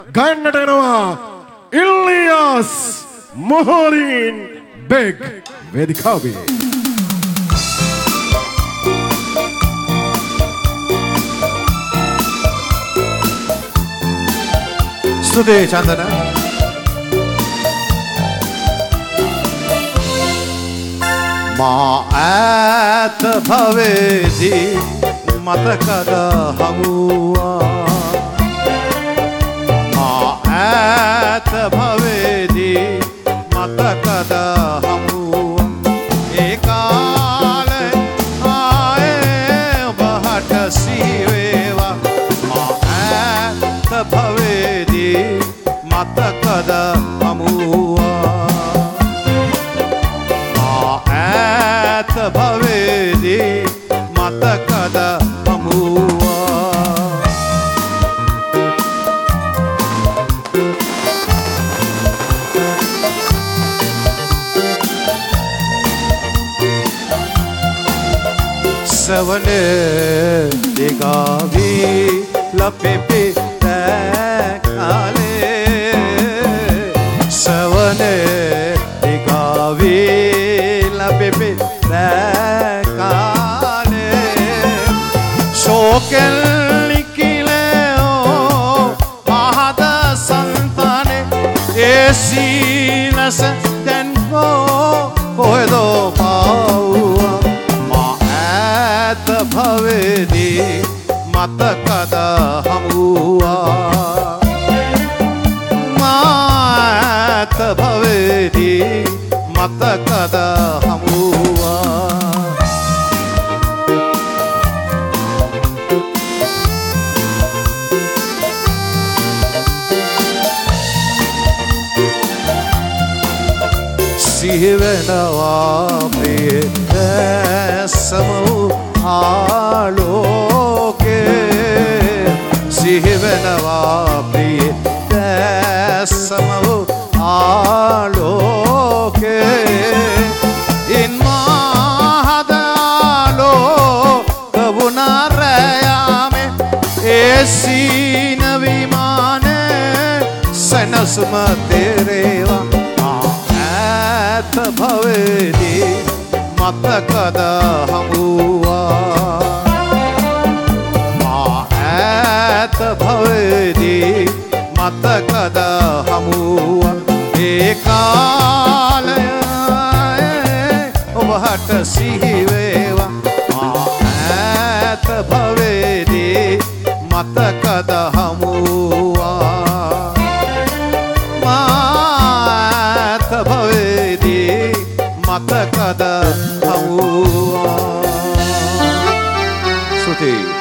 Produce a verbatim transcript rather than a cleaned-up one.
ගන්නට එනවා ඉලියාස් මොහොරින් බෙග් වේදිකාවේ. ස්තුතියි චන්දන. මා ඈත භවයේදී මතකද හමුවා මා ඈත භවයේදී මතකද හමුවා ඒ කාලේ ආයේ ඔබට සිහිවේවා මා ඈත භවයේදී මතකද හමුවා මා ඈත භවයේදී මතකද හමුවා සවනේ දිගාවී ලපෙපි කාලේ සවනේ දිගාවී ලපෙපි කාලේ ශෝකෙල් නිකිලෝ මහද සන්තනේ ඒ සීනස දැන් හෝ කොහෙදෝ පාවුවා මා ඈත භවයේදී මතකද හමුවා මා ඈත භවයේදී මතකද හමුවා සිහිවෙනවා ප්‍රිය සමූ ආලෝකේ සිහිවෙනවා ප්‍රිය සමූ ආලෝකේ ඉන් මහදාලෝ කවුනා රැයාමේ ඒ සීන විමානේ සනසුම තෙරේවා ඈත භවයේදී මතකද හමුවා මා ඈත භවයේදී මතකද හමුවා ඒ කාලය ඔබට සිහිවේවා මා ඈත භවයේදී මතකද හමුවා මා භවයේදී මතකද හමුවා. ස්තුතියි.